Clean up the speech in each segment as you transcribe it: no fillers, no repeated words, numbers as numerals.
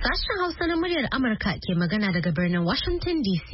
Sashen Hausa na muryar Amurka ke magana daga birnin Washington DC.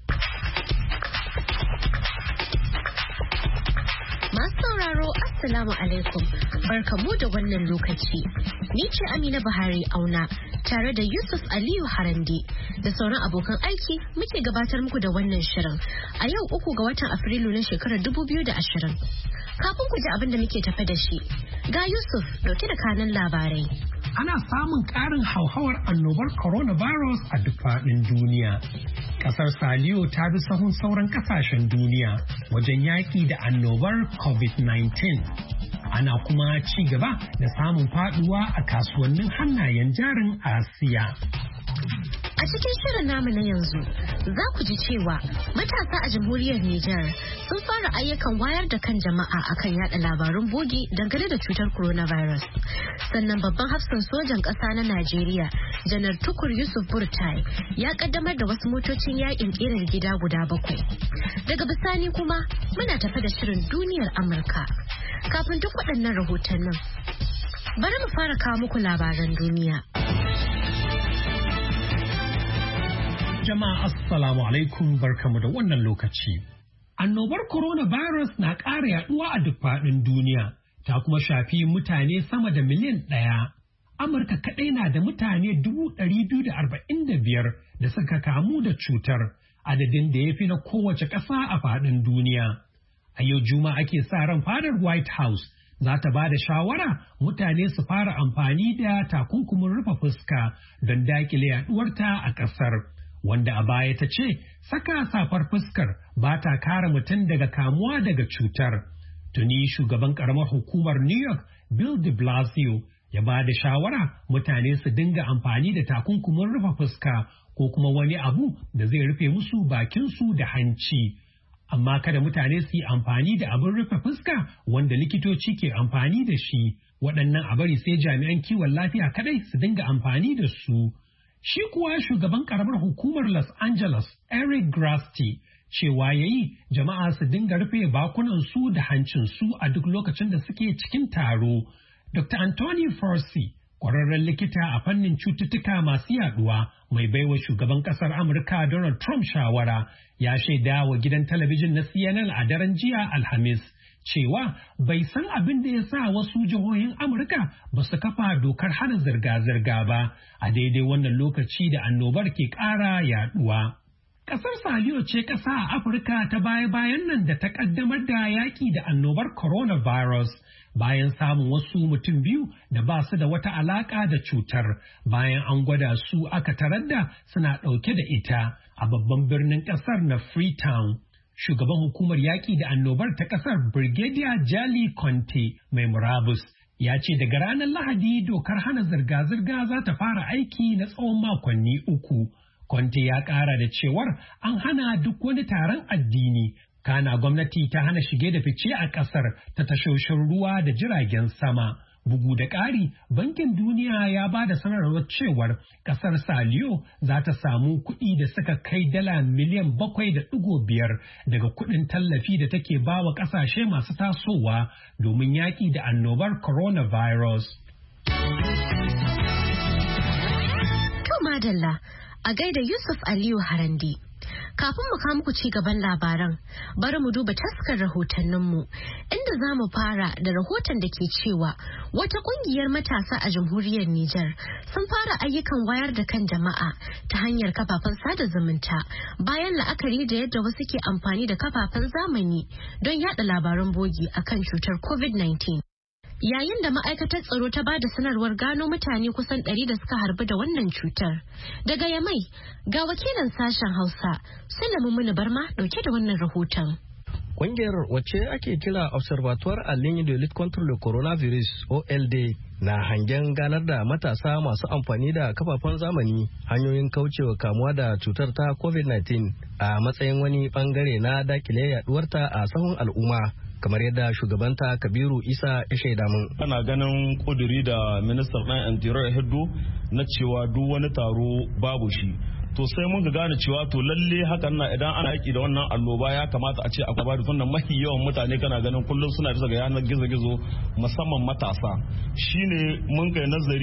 Masu sauraro, Assalamu alaikum. Barkamu da wannan lokaci. Ni ce Amina Buhari Auna tare da Yusuf Aliyu Harande da sauran abokan aiki muke gabatar muku da wannan shirin a yau 3 ga watan Afrilu na shekarar 2020. Kafin ku ji abin da muke tafe da shi, ga Yusuf dauke da kanan labarai. Ana samun ƙarin hauhawar annobar coronavirus a duk faɗin duniya. Ƙasar Saliyo ta bi sahun sauran ƙasashen duniya wajen yaƙi da annobar COVID-19. Ana kuma ci gaba da samun faɗuwa a kasuwannin hannayen jarin Asiya. A cikin shirin namu na yanzu, za ku ji cewa matasa a jamhuriyar Nijar sun fara ayyukan wayar da kan jama'a akan yada labarun bogi dangane da cutar coronavirus. Sannan babban hafsan sojan ƙasa na Najeriya, Janar Tukur Yusuf Burtai, ya kaddamar da wasu motocin yakin ƙirar gida guda 7. Daga bisani kuma muna tafe da shirin duniyar Amurka. Kafin duk waɗannan rahotannin, bari mu fara kawo muku labaran duniya. Jama'a assalamu alaikum, barkamu da wannan lokaci. Annobar coronavirus na ƙara yaduwa a duk faɗin duniya, ta kuma shafi mutane sama da miliyan 1. Amurka kaɗai na da mutane 245,000 da suka kamu da cutar, adadin da ya fi na kowace ƙasa a faɗin duniya. A yau Juma'a ake sa ran fadar White House za ta ba da shawara mutane su fara amfani da takunkumin rufe fuska don daƙile yaduwarta a ƙasar. Wanda a baya ta ce saka safar fuskar ba ta kare mutum daga kamuwa daga cutar. Tuni shugaban karamar hukumar New York Bill de Blasio ya ba da shawara mutane su dinga amfani da takunkumin rufe fuska ko kuma wani abu da zai rufe musu bakinsu da hanci. Amma kada mutane su yi amfani da abin rufe fuska wanda likitoci ke amfani da shi. Waɗannan a bari sai jami'an kiwon lafiya kadai su dinga amfani da su. Shi kuwa shugaban karamar hukumar Los Angeles, Eric Grasty, cewa ya yi jama'a su dinga rufe bakunansu da hancinsu a duk lokacin da suke cikin taro. Dr. Anthony Fauci, ƙwararren likita a fannin cututtuka masu yaduwa mai baiwa shugaban ƙasar Amurka Donald Trump shawara, ya shaida wa gidan talabijin na CNN a daren jiya Alhamis. Cewa bai san abin da ya sa wasu jihohin Amurka ba su kafa dokar hana zirga-zirga ba a daidai wannan lokaci da annobar ke ƙara yaduwa. Ƙasar Saliyo ce ƙasa a Afirka ta baya-bayan nan da ta ƙaddamar da yaƙi da annobar coronavirus bayan samun wasu mutum 2 da ba su da wata alaƙa da cutar bayan an gwada su aka tarar da suna ɗauke da ita a babban birnin ƙasar na Freetown. Shugaban hukumar yaƙi da annobar ta ƙasar Brigadier Jali Conte mai murabus ya ce daga ranar Lahadi dokar hana zirga-zirga za ta fara aiki na tsawon makonni 3. Conte ya ƙara da cewar an hana duk wani taron addini, kana gwamnati ta hana shige da fice a ƙasar ta tashoshin ruwa da jiragen sama. Bugu da ƙari, Bankin Duniya ya ba da sanarwar cewar ƙasar Saliyo za ta samu kuɗi da suka kai dala miliyan 7.5 daga kuɗin tallafi da take ba wa ƙasashe masu tasowa domin yaƙi da annobar coronavirus. To madalla, a gaida Yusuf Aliyu Harande. Kafin mu kawo muku ci gaban labaran, bari mu duba taskar rahotanninmu, inda za mu fara da rahoton da ke cewa wata kungiyar matasa a jamhuriyar Nijar sun fara ayyukan wayar da kan jama'a ta hanyar kafafen sada zumunta bayan la'akari da yadda wasu ke amfani da kafafen zamani don yada labaran bogi akan cutar COVID-19. Yayin da ma'aikatar tsaro ta ba da sanarwar gano mutane kusan 100 da suka harbu da wannan cutar. Daga Yamai, ga wakilin sashen Hausa, Sulaiman Muni Barma dauke da wannan rahoton. Ƙungiyar wacce ake kira Observatoire en ligne de lutte contre le coronavirus OLD na hangen ganar da matasa masu amfani da kafafen zamani hanyoyin kaucewa kamuwa da cutar ta COVID-19 a matsayin wani bangare na dakile yaduwarta a sahun al'umma. Kamar yadda shugabanta Kabiru Isa ya shaida mun. Ana ganin kuduri da ministan ɗan interior ya hiddo na cewa duk wani taro babu shi. To sai mun ga gane cewa to lalle hakan na idan ana aiki da wannan annoba ya kamata a ce akwai bada tunda mafi yawan mutane kana ganin kullum suna bisa ga yanar gizo-gizo musamman matasa. Shine mun kai nazari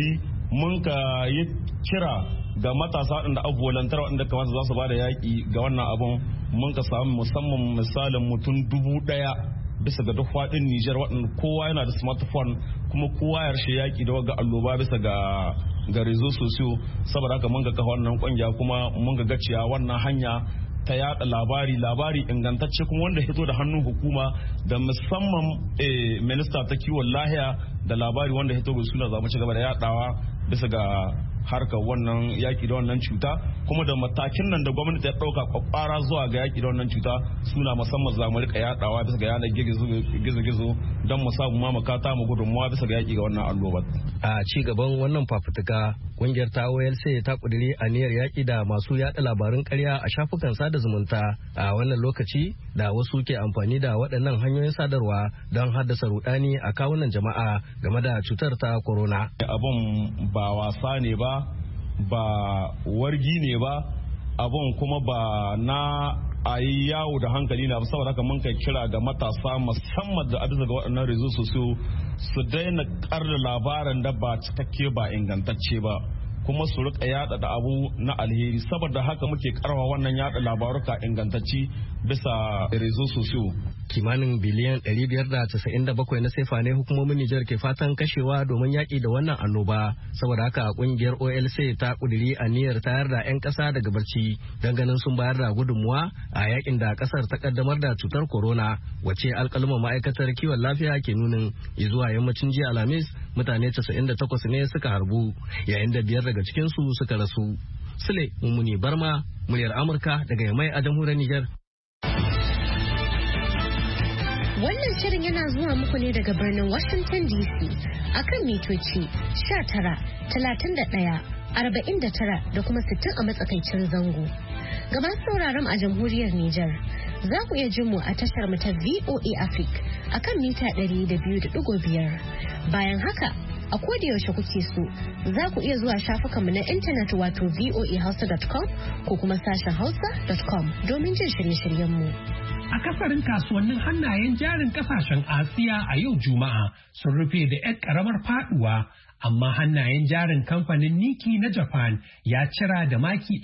mun ka yi kira ga matasa ɗin da abu volantar waɗanda kamata za su ba da yaƙi ga wannan abun mun ka samu musamman misalin mutum 1,000 bisa ga duk faɗin Nijar waɗanda kowa yana da smartphone kuma kowa ya rashe yaƙi da waga alloba bisa ga rezo sosiyo saboda haka mun ga kafa wannan ƙungiya kuma mun ga gaciya wannan hanya ta yada labari ingantacce kuma wanda hito da hannun hukuma da musamman minista ta kiwon lahiya da labari wanda hito ga suna zamu ci gaba da yadawa bisa ga harkar wannan yaki da wannan cuta kuma da matakin nan da gwamnati ya dauka kwakwara zuwa ga yaki da wannan cuta suna musamman zamu rika yadawa bisa ga yanar gizo don mu samu ma makata mu gudunmuwa bisa ga yaki ga wannan allobar. A ci gaban wannan fafutuka kungiyar ta OLC ta kudiri aniyar yaki da masu yada labarun ƙarya a shafukan sada zumunta a wannan lokaci da wasu ke amfani da waɗannan hanyoyin sadarwa don haddasa rudani a kawunan jama'a game da cutar ta corona. Abun ba wasa ne ba wargi ne ba abun kuma ba na a yi yawo da hankali na saboda haka mun kai kira ga matasa musamman da abisa ga waɗannan rezo su daina karda labarin da ba cikakke ba ingantacce ba kuma su rika yada da abu na alheri saboda haka muke karwa wannan yada labaruka ingantacci bisa rezo sosiyo. Kimanin biliyan 597 na sefa ne hukumomin Nijar ke fatan kashewa domin yaƙi da wannan annoba saboda haka kungiyar OLC ta kudiri aniyar tayar da 'yan ƙasa daga barci don ganin sun bayar da gudunmuwa a yaƙin da ƙasar ta kaddamar da cutar corona wacce alƙaluman ma'aikatar kiwon lafiya ke nunin zuwa yammacin jiya Alhamis mutane 98 ne suka harbu yayin da 5 daga cikinsu suka rasu. Sule Mummuni Barma, muryar Amurka daga Yamai a jamhuriyar Nijar. Wannan shirin yana zuwa muku ne daga birnin Washington DC akan mitoci 19, 31, 49 da kuma 60 a matsakaicin zango. Gaba sauraron a jamhuriyar Nijar, za ku iya jin mu a tashar mu ta VOA Africa akan mita 200.5. Bayan haka, a yaushe kuke so, za ku iya zuwa shafukanmu na intanet wato voahausa.com ko kuma sashen hausa.com domin jin shirye-shiryenmu. A kasarin kasuwannin hannayen jarin kasashen Asiya a yau Juma'a sun rufe da 'yar karamar faduwa, amma hannayen jarin kamfanin Niki na Japan ya cira da maki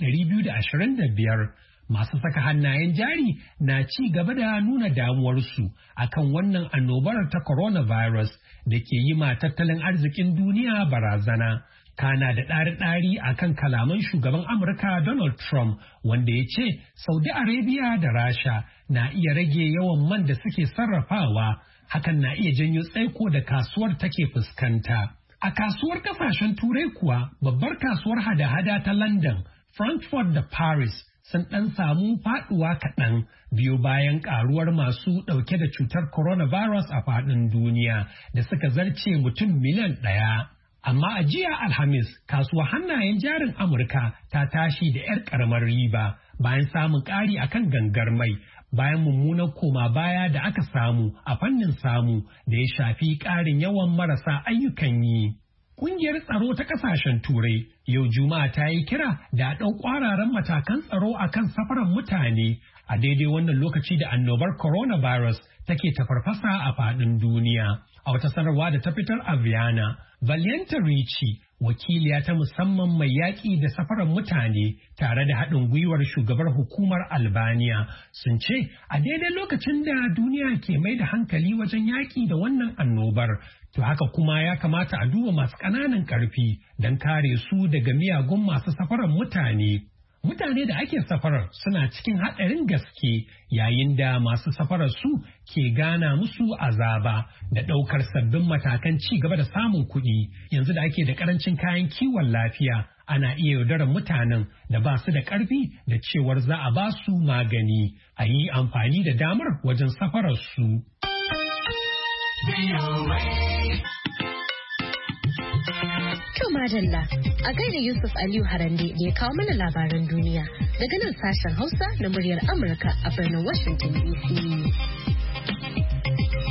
225. Masu saka hannayen jari na ci gaba da nuna damuwarsu akan wannan annobar ta coronavirus da ke yi ma tattalin arzikin duniya barazana. Kana da ɗari-ɗari a kan kalaman shugaban Amurka Donald Trump wanda ya ce Saudi Arabia da Rasha na iya rage yawan man da suke sarrafawa, hakan na iya janyo tsaiko da kasuwar take fuskanta. A kasuwar kasashen Turai kuwa babbar kasuwar hada-hada ta London, Frankfurt da Paris sun ɗan samu faɗuwa kaɗan biyu bayan ƙaruwar masu ɗauke da cutar coronavirus a faɗin duniya da suka zarce mutum miliyan 1. Amma a jiya Alhamis, kasuwar hannayen jarin Amurka ta tashi da 'yar ƙaramar riba bayan samun ƙari akan gangar mai bayan mummunan koma baya da aka samu a fannin samu da ya shafi ƙarin yawan marasa ayyukan yi. Ƙungiyar tsaro ta ƙasashen Turai yau Juma'a ta yi kira da ɗau ƙwararan matakan tsaro akan safaran mutane a daidai wannan lokaci da annobar coronavirus take ta farfasa a faɗin duniya. A wata sanarwa da ta fitar a Vienna, Valianta Ricci, wakiliya ta musamman mai yaƙi da safarar mutane tare da haɗin gwiwar shugabar hukumar Albania sun ce a daidai lokacin da duniya ke mai da hankali wajen yaƙi da wannan annobar, to haka kuma ya kamata a duba masu ƙananan ƙarfi don kare su daga miyagun masu safarar mutane. Mutane da ake safarar suna cikin haɗarin gaske yayin da masu safarar su ke gana musu azaba da ɗaukar sabbin matakan ci gaba da samun kuɗi. Yanzu da ake da ƙarancin kayan kiwon lafiya ana iya yaudarar mutanen da ba su da ƙarfi da cewar za a ba su magani, a yi amfani da damar wajen safarar su. To madalla, a gaida Yusuf Aliyu Harande da ya kawo mana labaran duniya daga nan sashen Hausa na muryar Amurka a birnin Washington DC.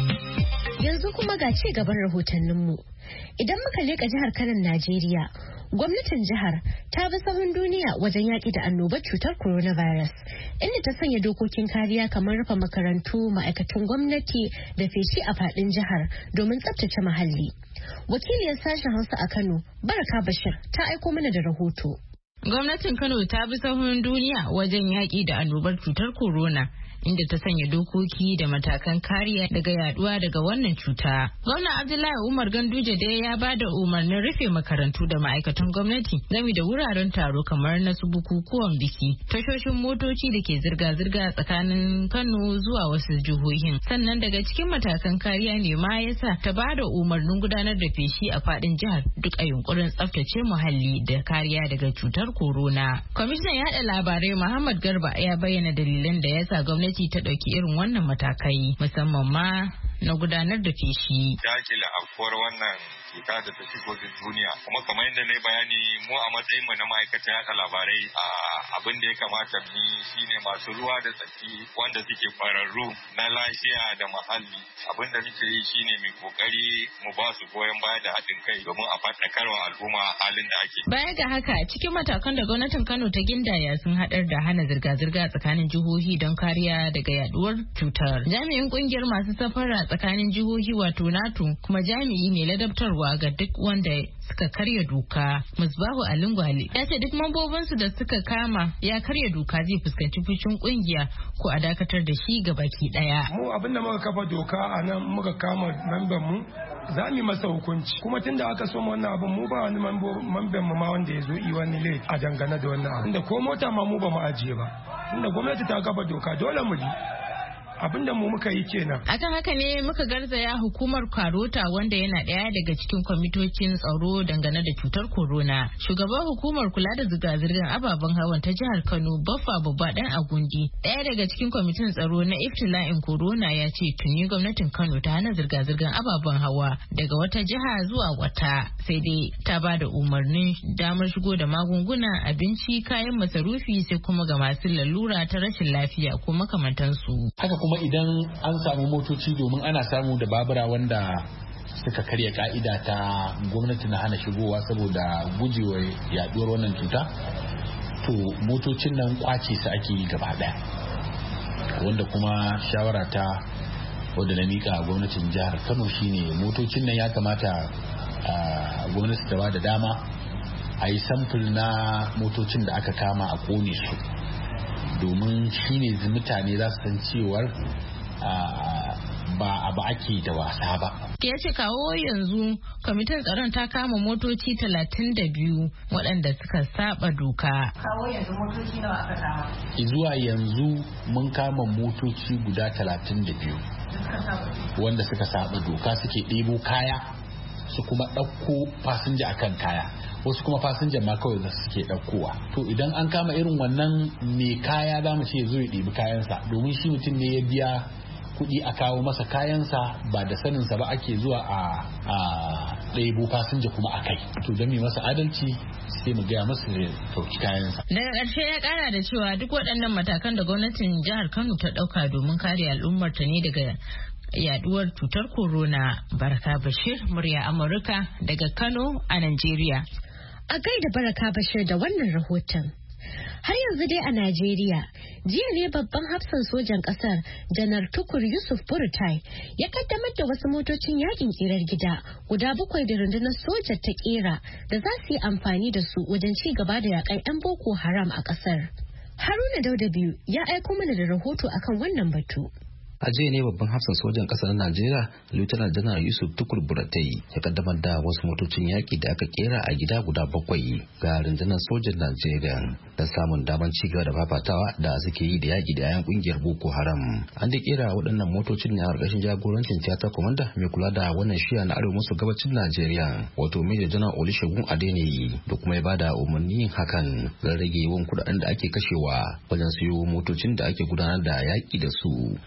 Yanzu kuma ga ci gaban rahotanninmu. Idan muka leƙa jihar Kano Najeriya, Gwamnatin jihar ta bi sahun duniya wajen yaƙi da annobar cutar coronavirus, inda ta sanya dokokin kariya kamar rufe makarantu, ma'aikatan gwamnati da feshi a faɗin jihar domin tsabtace muhalli. Wakiliyar sashen Hausa a Kano, Baraka Bashir, ta aiko mana da rahoto. Gwamnatin Kano ta bi sahun duniya wajen yaƙi da annobar cutar corona, inda ta sanya dokoki da matakan kariya daga yaduwa daga wannan cuta. Gwamnan Abdullahi Umar Ganduje dai ya ba da umarnin rufe makarantu da ma'aikatan gwamnati game da wuraren taro kamar na su bukukuwan biki, tashoshin motoci da ke zirga-zirga tsakanin Kano zuwa wasu jihohin. Sannan daga cikin matakan kariya ne ma yasa ta ba da umarnin gudanar da feshi a fadin jihar duk a yunkurin tsaftace muhalli da kariya daga cutar corona. Kwamishinan yaɗa labarai Muhammad Garba ya bayyana dalilan da yasa gwamnati ta ɗauki irin wannan matakai musamman ma na gudanar da feshi. Dakile afkuwar wannan cuta da ta shigo da duniya, kuma kamar yadda na yi bayani mu a matsayin mu na ma'aikatan yaɗa labarai abin da ya kamata mu shine masu ruwa da tsaki wanda suke ƙwararru na lafiya da muhalli. Abin da muke yi shine mai kokari mu ba su goyon baya da haɗin kai domin a faɗakarwa al'umma halin da ake. Baya ga haka, cikin matakan da gwamnatin Kano ta gindaya sun haɗar da hana zirga-zirga tsakanin jihohi don kariya daga yaduwar cutar. Jami'in kungiyar masu safara tsakanin jihohi wato NATO kuma jami'i mai ladabtarwa ga duk wanda suka karya doka, Musbahu Alingwale, ya ce duk mambobinsu da suka kama ya karya doka zai fuskanci fushin kungiya ko a dakatar da shi ga baki daya. Mu abinda muka kafa doka a nan muka kama memban mu za mu masa hukunci, kuma tunda aka so wannan abin mu ba wani memban mu ma wanda ya zo yi wani laifi a dangane da wannan abin, da ko mota ma mu ba mu ajiye ba, tunda gwamnati ta kafa doka dole mu bi. Abinda mu muka yi kenan. Akan haka ne muka garzaya hukumar Karota wanda yana ɗaya daga cikin kwamitocin tsaro dangane da cutar corona. Shugaban hukumar kula da zirga-zirgar ababen hawan ta jihar Kano, Baffa Babba Dan Agundi, ɗaya daga cikin kwamitin tsaro na iftila'in corona, ya ce tuni gwamnatin Kano ta hana zirga-zirgar ababen hawa daga wata jiha zuwa wata, sai dai ta ba da umarnin damar shigo da magunguna, abinci, kayan masarufi sai kuma ga masu lalura ta rashin lafiya ko makamantansu. Haka kuma idan an samu motoci, domin ana samu da babura wanda suka karya ka'ida ta gwamnati na hana shigowa saboda gujewa yaduwar wannan cuta, to motocin nan kwace su ake yi gaba daya, wanda kuma shawara ta wadda na mika gwamnatin jihar Kano shine motocin nan ya kamata gwamnati ta ba da dama a yi samfur na motocin da aka kama a kone su, domin shine mutane za su san cewar ba abu ake da wasa ba. Ya ce kawo yanzu kwamitin tsaron ta kama motoci 32 waɗanda suka saba doka. Kawo yanzu motoci nawa aka kama? Zuwa yanzu mun kama motoci guda 32 wanda suka saba doka, suke ɗebo kaya su kuma ɗauko fasinja akan kaya, wasu kuma fasinjan ma kawai suke ɗaukowa. To idan an kama irin wannan mai kaya za mu ce zo ya ɗebi kayansa, domin shi mutum ne ya biya kuɗi a kawo masa kayansa, ba da saninsa ba ake zuwa a ɗebo fasinja kuma a kai. To don mai masa adalci sai mu gaya masa ya ɗauki kayansa. Daga ƙarshe ya ƙara da cewa duk waɗannan matakan da gwamnatin jihar Kano ta ɗauka domin kare al'ummar ta ne daga yaduwar cutar corona. Baraka Bashir, murya Amurka daga Kano a Najeriya. A gaida Baraka Bashir da wannan rahoton. Har yanzu dai a Najeriya, jiya ne babban hafsan sojan ƙasar Janar Tukur Yusuf Buratai ya kaddamar da wasu motocin yakin ƙirar gida guda 7 da rundunar sojar ta ƙera da za su yi amfani da su wajen ci gaba da yakan 'yan Boko Haram a ƙasar. Haruna Dauda biyu ya aiko mana da rahoto akan wannan batu. A jiya ne babban hafsan sojan ƙasar Najeriya Lieutenant General Yusuf Tukur Buratai ya kaddamar da wasu motocin yaƙi da aka kera a gida guda 7 ga rundunar sojan Najeriya don samun damar ci gaba da fafatawa da suke yi da yaƙi da 'yan ƙungiyar Boko Haram. An da kera waɗannan motocin ne a ƙarƙashin jagorancin tiyata komanda mai kula da wannan shiya na arewa maso gabacin Najeriya wato Major General Olusegun Adeniyi, da kuma ya bada umarnin yin hakan don rage yawan kuɗaɗen da ake kashewa wajen siyo motocin da ake gudanar da yaƙi da su. Babban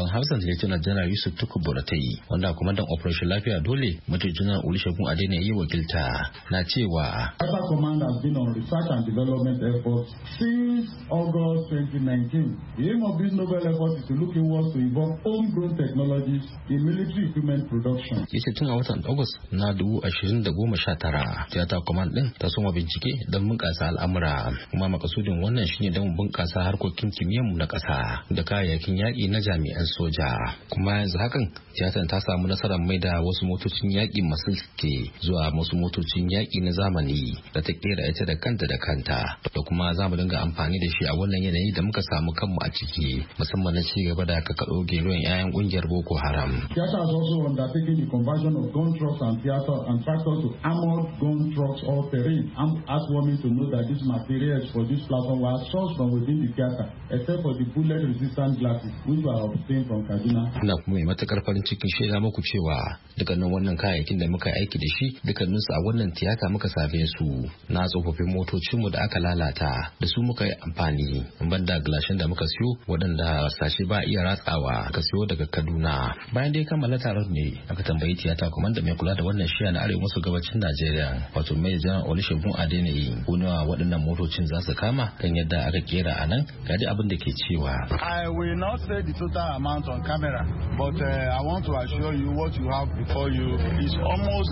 hafsan Lieutenant General Yusuf Tukur Buratai wanda kwamandan Operation Lafiya Dole Major General Olusegun Adeniyi wakilta na cewa Theater Command has been on research and development efforts since August 2019. The aim of this novel effort is to look inwards to evolve homegrown technologies in military equipment production. Yace tun a watan August na 2019 Theater Command din ta soma bincike don bunƙasa al'amura kuma makasudin wannan shine don bunƙasa harkokin kimiyyarmu na ƙasa da kayayyakin yaƙi na jami'an soja. Kuma yanzu hakan tiyatar ta samu nasarar mai da wasu motocin yaƙi masu suke zuwa wasu motocin yaƙi na zamani da ta kera ita da kanta da kuma za mu dinga amfani da shi a wannan yanayi da muka samu kanmu a ciki musamman na ci gaba da kakaɗo geron 'ya'yan ƙungiyar Boko Haram. Theater has also undertaken the conversion of gun trucks and tractors to armored gun trucks all terrain. I'm heartwarming to know that these materials for this platform were sourced from within the theater, except for the bullet-resistant glasses which were obtained from Kaduna. Ina kuma mai matakar farin cikin shaida muku cewa dukkanin wannan kayayyakin da muka aiki da shi dukkaninsu a wannan tiyata muka same su na tsofaffin motocinmu da aka lalata da su muka yi amfani banda gilashin da muka siyo waɗanda sashe ba iya ratsawa aka siyo daga Kaduna. Bayan dai kammala taron ne aka tambayi tiyata komanda mai kula da wannan shiya na arewa maso gabacin Najeriya wato Major General Olusegun Adeniyi ko nawa waɗannan motocin za su kama kan yadda aka kera a nan ga dai abin da ke cewa. I will not say the total amount on camera, but I want to assure you what you have before you is almost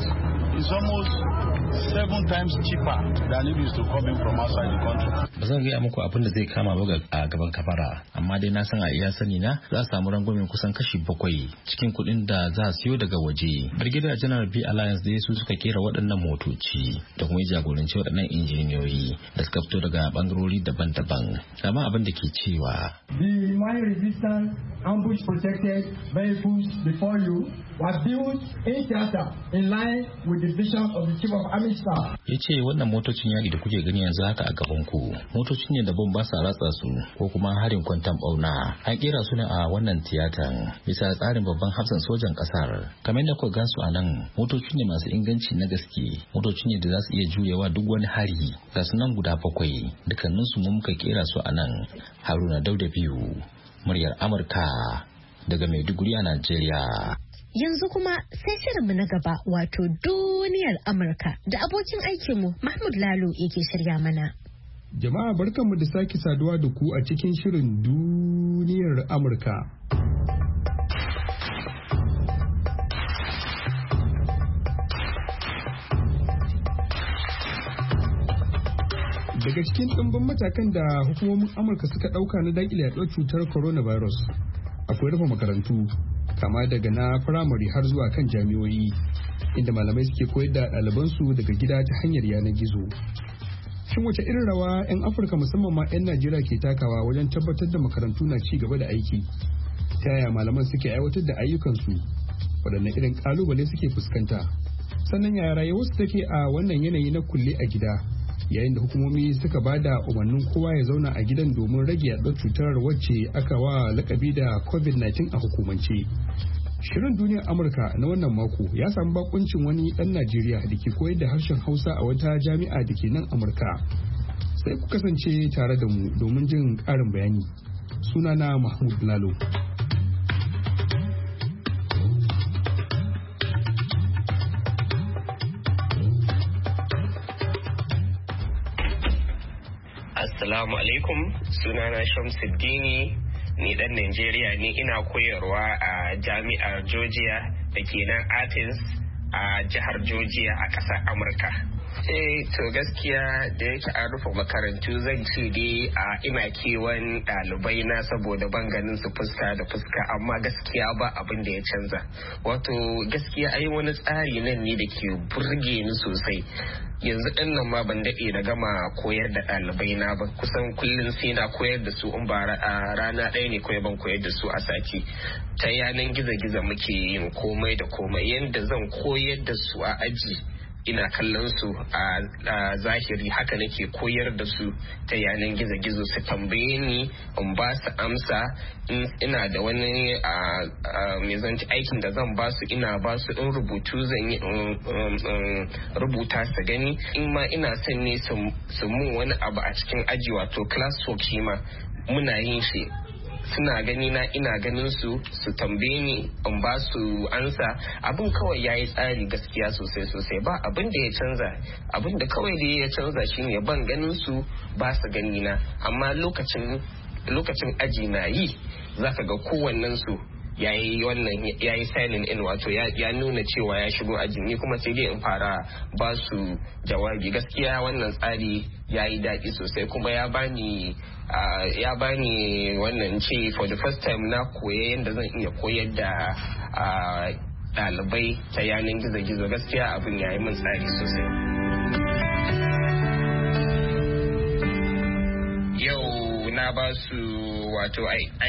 7 times cheaper than it is to come in from outside the country. Ba zan gaya muku abin da zai kama ba a gaban kamera, amma dai na san a iya sani na za a samu rangwamen kusan kashi 7 cikin kuɗin da za a siyo daga waje. Brigadier General B Alliance da su suka kera waɗannan motoci da kuma jagoranci waɗannan injiniyoyi da suka fito daga bangarori daban-daban. Amma abin da ke cewa. The mine resistant ambush protected vehicles before you were built in theater in line with the vision of the Chief of Army Staff. Ya ce wannan motocin yaƙi da kuke gani yanzu haka a gaban ku motocin ne da bom ba sa ratsa su ko kuma harin kwantan bauna an kera su ne a wannan tiyatan bisa tsarin babban hafsan sojan ƙasar. Kamar da kuka gansu a nan motoci ne masu inganci na gaske, motoci ne da za su iya jurewa duk wani hari. Ga su nan guda 7 dukkaninsu mu muka kera su a nan. Haruna Dauda biyu muryar Amurka daga Maiduguri a Najeriya. Yanzu kuma sai shirinmu na gaba wato duniyar Amurka da abokin aikinmu Mahmud Lalo yake shirya mana. Jama'a barkanmu da sake saduwa da ku a cikin shirin duniyar Amurka. Daga cikin ɗimbin matakan da hukumomin Amurka suka ɗauka na daƙile yaɗuwar cutar coronavirus akwai rufe makarantu kama daga na firamare har zuwa kan jami'o'i inda malamai suke koyar da ɗalibansu daga gida ta hanyar yanar gizo. Shin wace irin rawa 'yan Afirka musamman ma 'yan Najeriya ke takawa wajen tabbatar da makarantu na ci gaba da aiki? Ta yaya malaman suke aiwatar da ayyukansu? Waɗanne irin ƙalubale suke fuskanta? Sannan yaya rayuwarsu take a wannan yanayi na kulle a gida? Yayin da hukumomi suka ba da umarnin kowa ya zauna a gidan domin rage yaɗuwar cutar wacce aka wa lakabi da COVID-19 a hukumance. Shirin duniyar Amurka na wannan mako ya samu bakuncin wani ɗan Najeriya da ke koyar da harshen Hausa a wata jami'a da ke nan Amurka. Sai ku kasance tare da mu domin jin ƙarin bayani. Sunana Mahmud Lalo. Assalamu alaikum, sunana Shamsuddini, ni dan Najeriya ne, ina koyarwa a jami'ar Georgia da ke nan Athens a jihar Georgia a ƙasar Amurka. To gaskiya da yake an rufe makarantu zan ce dai ina kewan ɗalibai na saboda ban ganin su fuska da fuska, amma gaskiya ba abin da ya canza. Wato gaskiya ai wani tsari nan ne da ke burge ni sosai. Yanzu ɗin nan ma ban daɗe da gama koyar da ɗalibai na ba, kusan kullum sai na koyar da su, in ba rana ɗaya ne kawai ban koyar da su a sati. Ta yanan gizo-gizo muke yin komai da komai, yanda zan koyar da su a aji ina kallon su a zahiri, haka nake koyar da su ta yanan gizo-gizo, su tambaye ni in ba su amsa. Ina da wani mai zanci aikin da zan ba su, ina ba su, in rubutu zan yi rubuta su gani, in ma ina son ne su mun wani abu a cikin aji wato class work shi ma muna yin shi suna gani na ina ganin su tambaye ni in ba su ansa. Abin kawai yayi tsari gaskiya sosai ba abin da ya canza. Abin da kawai da ya canza shine ban ganin su ba su gani na, amma lokacin aji na yi zaka ga kowannen su yayi signing in, wato ya nuna cewa ya shigo ajin, ni kuma sai dai in fara ba su jawabi. Gaskiya wannan tsari yayi daɗi sosai kuma ya bani wannan ce for the first time na koya yadda zan iya koyar da ɗalibai ta yanar gizo-gizo. Gaskiya abin yayi min tsari sosai. Yau na ba su wato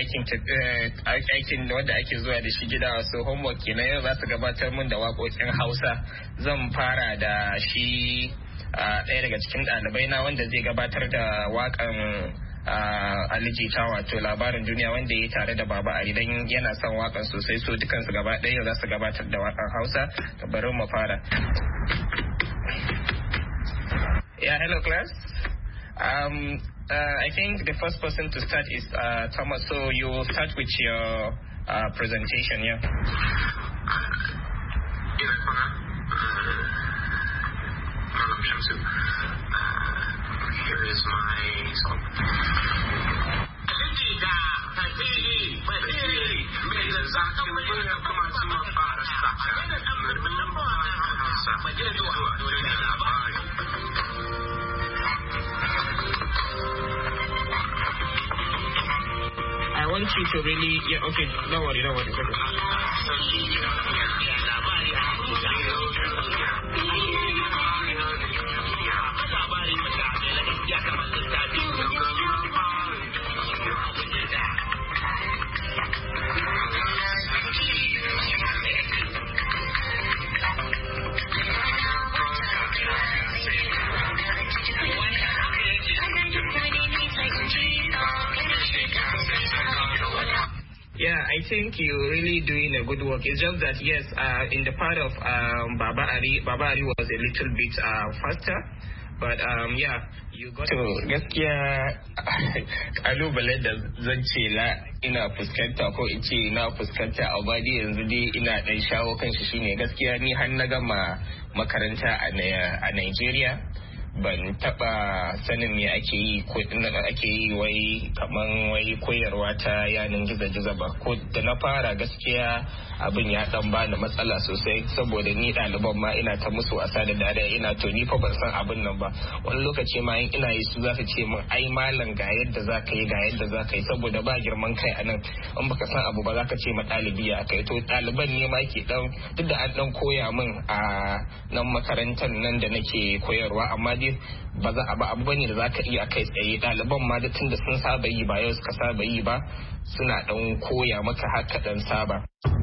aikin wanda ake zuwa da shi gida, wasu homework kenan. Yau za su gabatar min da waƙoƙin Hausa. Zan fara da shi ɗaya daga cikin ɗalibai na wanda zai gabatar da waƙan Ali Jita, wato labarin duniya, wanda ya yi tare da Baba Ali, dan yana son waƙan sosai, so dukansu gaba ɗaya za su gabatar da waƙan Hausa. Bari mu fara. Yeah, hello class. I think the first person to start is Thomas, so you will start with your presentation, yeah. Here is my song. I want you to really, yeah, okay, don't worry. Yeah, I think you're really doing a good work. It's just that, yes, in the part of Baba Ali was a little bit faster. But yeah, you got to gaskiya kalubalen da zan ce ina fuskanta ko in ce na fuskanta a badi yanzu dai ina dan shawo kan shi shine gaskiya ni har na gama makaranta a Nigeria ban taba sanin me ake yi ko ake yi wai kaman wai koyarwa ta yanin gizo-gizo ba. Ko da na fara gaskiya abin ya dan bani matsala sosai, saboda ni ɗaliban ma ina ta musu wasa da dariya, ina to ni fa ban san abin nan ba. Wani lokaci ma in ina yi su za su ce min ai malam ga yadda za ka yi saboda ba girman kai a nan, in baka san abu ba za ka ce ma ɗalibi ya kai. To ɗaliban ne ma ke dan, duk da an dan koya min a nan makarantar nan da nake koyarwa, amma dai ba za abu bane da za ka iya kai tsaye. Ɗaliban ma da tunda sun saba yi ba yau suka saba yi ba, suna dan koya maka haka dan saba.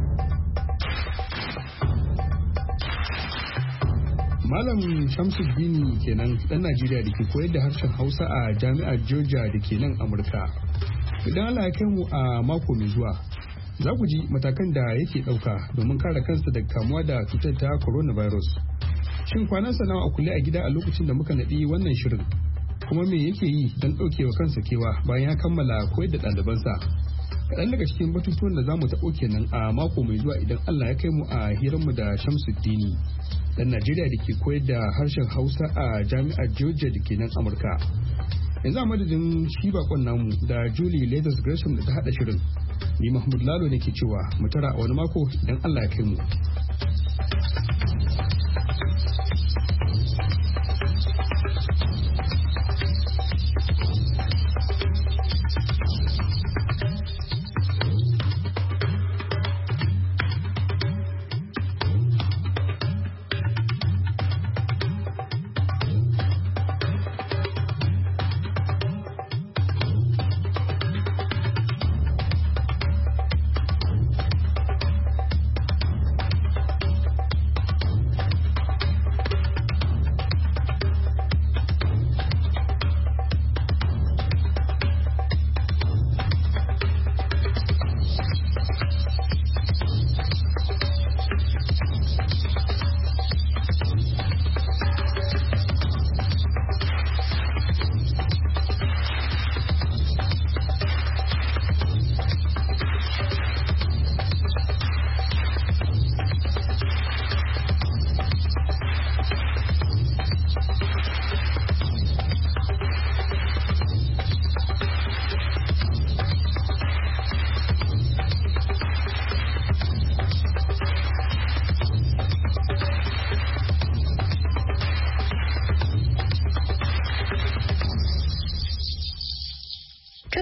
Malam Shamsuddin kenan dan Najeriya da ke koyar da harshen Hausa a Jami'ar Georgia da ke nan Amurka. Idan Allah ya kai mu a mako mai zuwa, za ku ji matakan da yake ɗauka domin kare kansa daga kamuwa da cutar ta coronavirus. Shin kwanansa nawa a kulle a gida a lokacin da muka naɗi wannan shirin? Kuma me yake yi don ɗaukewa kansa kewa bayan ya kammala koyar da ɗalibansa? Kaɗan daga cikin batutuwan da za mu taɓo kenan a mako mai zuwa idan Allah ya kai mu a hiranmu da Shamsuddini, ɗan Najeriya da ke koyar da harshen Hausa a Jami'ar Georgia da ke nan Amurka. Yanzu a madadin shi bakon namu da Julie Leathers Gresham da ta haɗa shirin, ni Mahmud Lalo ne ke cewa mu tara a wani mako idan Allah ya kai mu.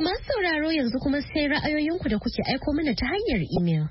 masu sauraro yanzu kuma sai ra'ayoyinku da kuke aiko mana ta hanyar imel.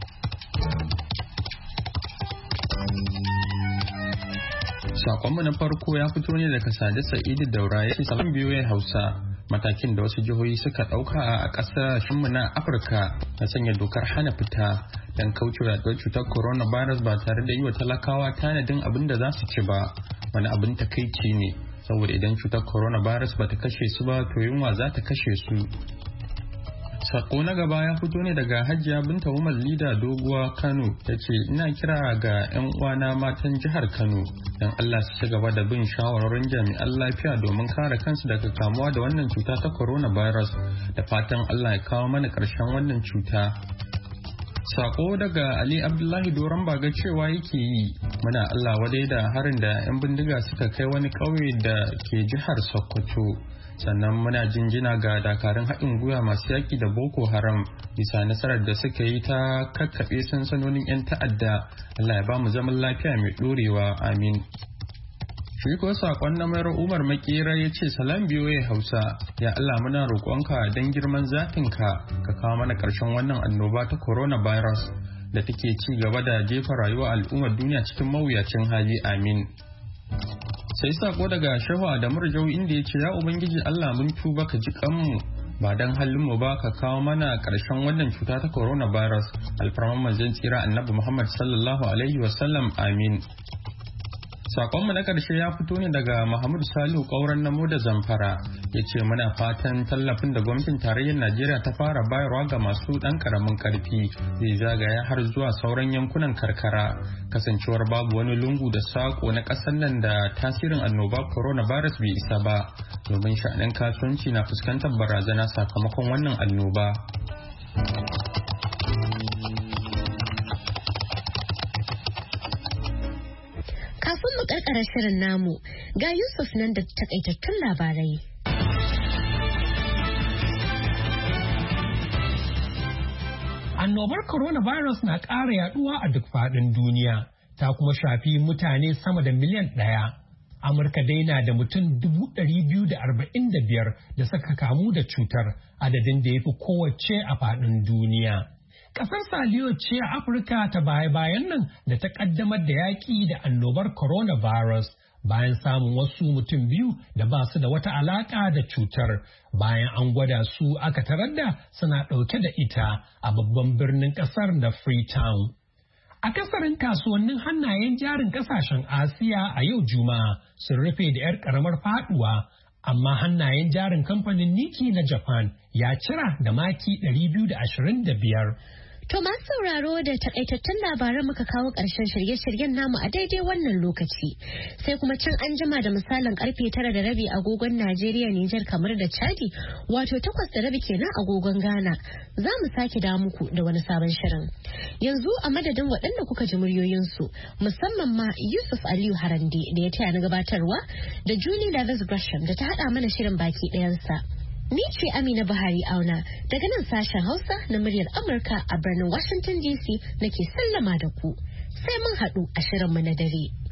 Sakonmu na farko ya fito ne daga Sade Sa'idu Daura ya ce salam biyoyin Hausa. Matakin da wasu jihohi suka ɗauka a ƙasashenmu na Afirka na sanya dokar hana fita don kaucewa yaduwar cutar coronavirus ba tare da yi wa talakawa tanadin abin da za su ci ba. Wani abin takaici ne, saboda idan cutar coronavirus ba ta kashe su ba to yunwa za ta kashe su. Sako na gaba ya fito ne daga Hajiya Binta Umar Lida Doguwa Kano ta ce ina kira ga 'yan uwana matan jihar Kano don Allah su ci gaba da bin shawarwarin jami'an lafiya domin kare kansu daga kamuwa da wannan cuta ta coronavirus da fatan Allah ya kawo mana ƙarshen wannan cuta. Sako daga Ali Abdullahi Doron Baga cewa yake yi muna Allah wadai da harin da 'yan bindiga suka kai wani ƙauye da ke jihar Sokoto. Sannan muna jinjina ga dakarun haɗin gwiwa masu yaƙi da Boko Haram bisa nasarar da suka yi ta kakkaɓe sansanonin 'yan ta'adda. Allah ya ba mu zaman lafiya mai ɗorewa, amin. Shi ko saƙon na mayar Umar Makera ya ce salam biyoyi Hausa, ya Allah muna roƙonka don girman zatinka ka kawo mana ƙarshen wannan annoba ta coronavirus da take ci gaba da jefa rayuwar al'ummar duniya cikin mawuyacin hali, amin. Sai sako daga Shehu da Murjau inda ya ce ya Ubangiji Allah mun tuba ka ji kanmu ba dan halinmu ba ka kawo mana ƙarshen wannan cuta ta coronavirus alfarman manzon tsira Annabi Muhammad sallallahu alaihi wasallam, amin. Sakonmu na ƙarshe ya fito ne daga Muhammad Salihu Kauran Namo da Zamfara ya ce muna fatan tallafin da gwamnatin tarayyar Najeriya ta fara bayarwa ga masu ɗan ƙaramin ƙarfi zai zagaya har zuwa sauran yankunan karkara kasancewar babu wani lungu da sako na ƙasar nan da tasirin annoba coronavirus bai isa ba domin sha'anin kasuwanci na fuskantar barazana sakamakon wannan annoba. Kafin mu karkara shirin namu ga Yusuf nan da takaitattun labarai. Annobar coronavirus na ƙara yaduwa a duk faɗin duniya, ta kuma shafi mutane sama da miliyan 1. Amurka dai na da mutum 245 da suka kamu da cutar, adadin da ya fi kowace a faɗin duniya. Ƙasar Saliyo ce a Afirka ta baya-bayan nan da ta ƙaddamar da yaƙi da annobar coronavirus bayan samun wasu mutum biyu da ba su da wata alaƙa da cutar bayan an gwada su aka tarar da suna ɗauke da ita a babban birnin ƙasar da Freetown. Akasarin kasuwannin hannayen jarin ƙasashen Asiya a yau Juma'a sun rufe da 'yar ƙaramar faɗuwa. Amma hannayen jarin kamfanin Niki na Japan ya cira da maki 225. To masu sauraro da takaitattun labaran muka kawo ƙarshen shirye-shiryen namu a daidai wannan lokaci. Sai kuma can an jima da misalin karfe 9:30 agogon Najeriya, Nijar, kamar da Chadi, wato 8:30 kenan agogon Ghana. Za mu sake da muku da wani sabon shirin. Yanzu a madadin waɗanda kuka ji muryoyinsu, musamman ma Yusuf Aliyu Harande da ya taya na gabatarwa, da Julie Lavis Gresham da ta haɗa mana shirin baki ɗayansa. Ni ce Amina Buhari Auna daga nan sashen Hausa na muryar Amurka a birnin Washington DC nake sallama da ku. Sai mun haɗu a shirinmu na dare.